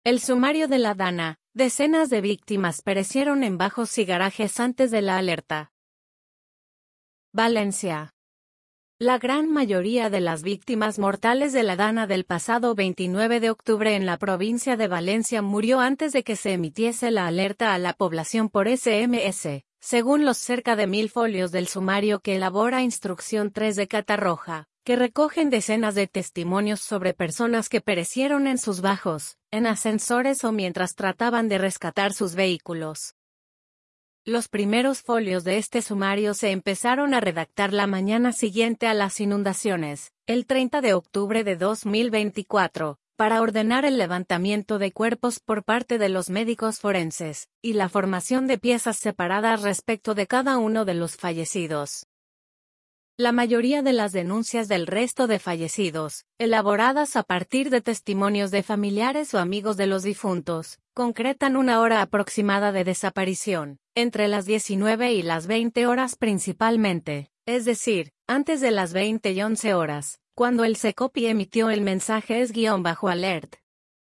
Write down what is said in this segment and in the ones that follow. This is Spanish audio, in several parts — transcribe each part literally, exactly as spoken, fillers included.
El sumario de la Dana. Decenas de víctimas perecieron en bajos y garajes antes de la alerta. Valencia. La gran mayoría de las víctimas mortales de la Dana del pasado veintinueve de octubre en la provincia de Valencia murió antes de que se emitiese la alerta a la población por ese eme ese, según los cerca de mil folios del sumario que elabora Instrucción tres de Catarroja, que recogen decenas de testimonios sobre personas que perecieron en sus bajos, en ascensores o mientras trataban de rescatar sus vehículos. Los primeros folios de este sumario se empezaron a redactar la mañana siguiente a las inundaciones, el treinta de octubre de dos mil veinticuatro, para ordenar el levantamiento de cuerpos por parte de los médicos forenses, y la formación de piezas separadas respecto de cada uno de los fallecidos. La mayoría de las denuncias del resto de fallecidos, elaboradas a partir de testimonios de familiares o amigos de los difuntos, concretan una hora aproximada de desaparición, entre las diecinueve y las veinte horas principalmente, es decir, antes de las veinte y once horas, cuando el SECOPI emitió el mensaje S-alert.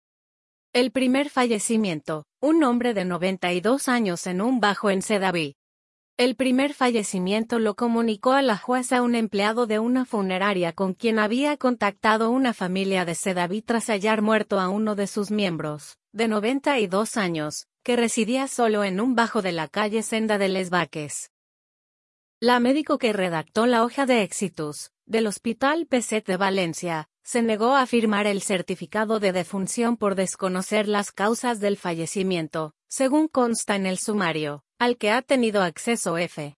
El primer fallecimiento, un hombre de noventa y dos años en un bajo en Sedaví. El primer fallecimiento lo comunicó a la jueza un empleado de una funeraria con quien había contactado una familia de Sedaví tras hallar muerto a uno de sus miembros, de noventa y dos años, que residía solo en un bajo de la calle Senda de Les Baques. La médico que redactó la hoja de éxitos, del Hospital P S E T de Valencia, se negó a firmar el certificado de defunción por desconocer las causas del fallecimiento, según consta en el sumario, al que ha tenido acceso F.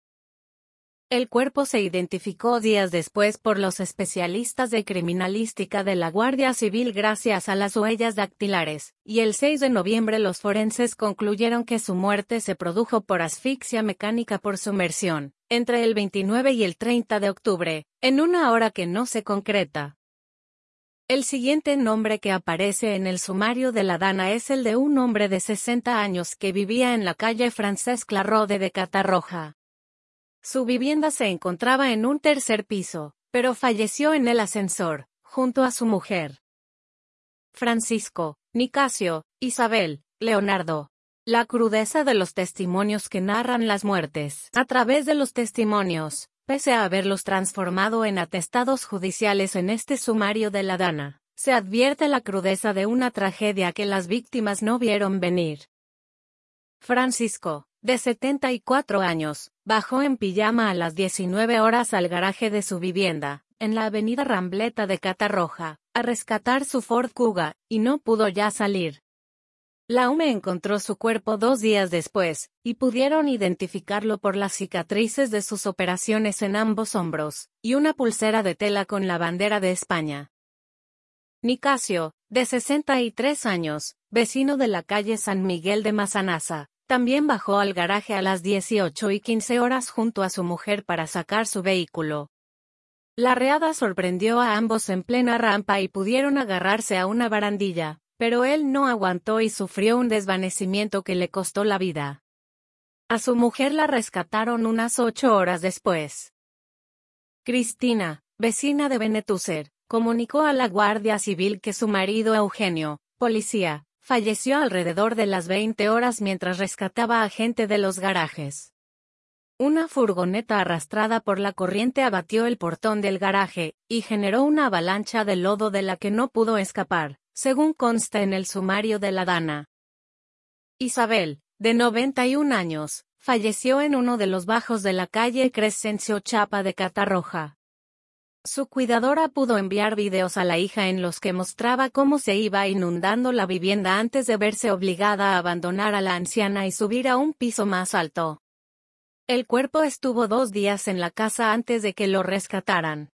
El cuerpo se identificó días después por los especialistas de criminalística de la Guardia Civil gracias a las huellas dactilares, y el seis de noviembre los forenses concluyeron que su muerte se produjo por asfixia mecánica por sumersión, entre el veintinueve y el treinta de octubre, en una hora que no se concreta. El siguiente nombre que aparece en el sumario de la Dana es el de un hombre de sesenta años que vivía en la calle Francesc Larrode de Catarroja. Su vivienda se encontraba en un tercer piso, pero falleció en el ascensor, junto a su mujer. Francisco, Nicasio, Isabel, Leonardo. La crudeza de los testimonios que narran las muertes. A través de los testimonios, pese a haberlos transformado en atestados judiciales en este sumario de la Dana, se advierte la crudeza de una tragedia que las víctimas no vieron venir. Francisco, de setenta y cuatro años, bajó en pijama a las diecinueve horas al garaje de su vivienda, en la avenida Rambleta de Catarroja, a rescatar su Ford Kuga, y no pudo ya salir. La U M E encontró su cuerpo dos días después, y pudieron identificarlo por las cicatrices de sus operaciones en ambos hombros, y una pulsera de tela con la bandera de España. Nicasio, de sesenta y tres años, vecino de la calle San Miguel de Massanassa, también bajó al garaje a las dieciocho y quince horas junto a su mujer para sacar su vehículo. La reada sorprendió a ambos en plena rampa y pudieron agarrarse a una barandilla, pero él no aguantó y sufrió un desvanecimiento que le costó la vida. A su mujer la rescataron unas ocho horas después. Cristina, vecina de Benetúser, comunicó a la Guardia Civil que su marido Eugenio, policía, falleció alrededor de las veinte horas mientras rescataba a gente de los garajes. Una furgoneta arrastrada por la corriente abatió el portón del garaje, y generó una avalancha de lodo de la que no pudo escapar, según consta en el sumario de la Dana. Isabel, de noventa y un años, falleció en uno de los bajos de la calle Crescencio Chapa de Catarroja. Su cuidadora pudo enviar videos a la hija en los que mostraba cómo se iba inundando la vivienda antes de verse obligada a abandonar a la anciana y subir a un piso más alto. El cuerpo estuvo dos días en la casa antes de que lo rescataran.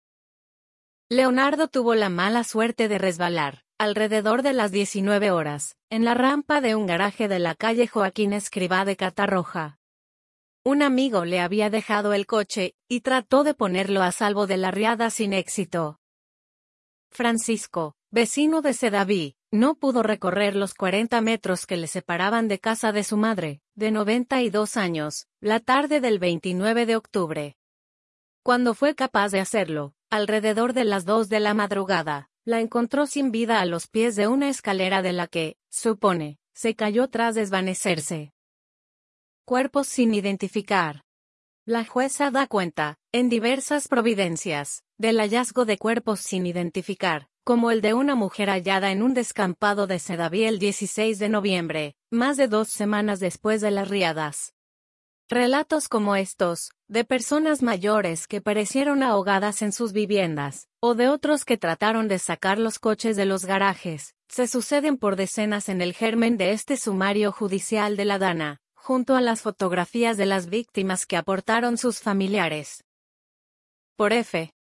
Leonardo tuvo la mala suerte de resbalar, alrededor de las diecinueve horas, en la rampa de un garaje de la calle Joaquín Escrivá de Catarroja. Un amigo le había dejado el coche, y trató de ponerlo a salvo de la riada sin éxito. Francisco, vecino de Sedaví, no pudo recorrer los cuarenta metros que le separaban de casa de su madre, de noventa y dos años, la tarde del veintinueve de octubre. Cuando fue capaz de hacerlo, alrededor de las dos de la madrugada, La encontró sin vida a los pies de una escalera de la que, supone, se cayó tras desvanecerse. Cuerpos sin identificar. La jueza da cuenta, en diversas providencias, del hallazgo de cuerpos sin identificar, como el de una mujer hallada en un descampado de Sedaví el dieciséis de noviembre, más de dos semanas después de las riadas. Relatos como estos, de personas mayores que perecieron ahogadas en sus viviendas, o de otros que trataron de sacar los coches de los garajes, se suceden por decenas en el germen de este sumario judicial de La Dana, junto a las fotografías de las víctimas que aportaron sus familiares. Por F.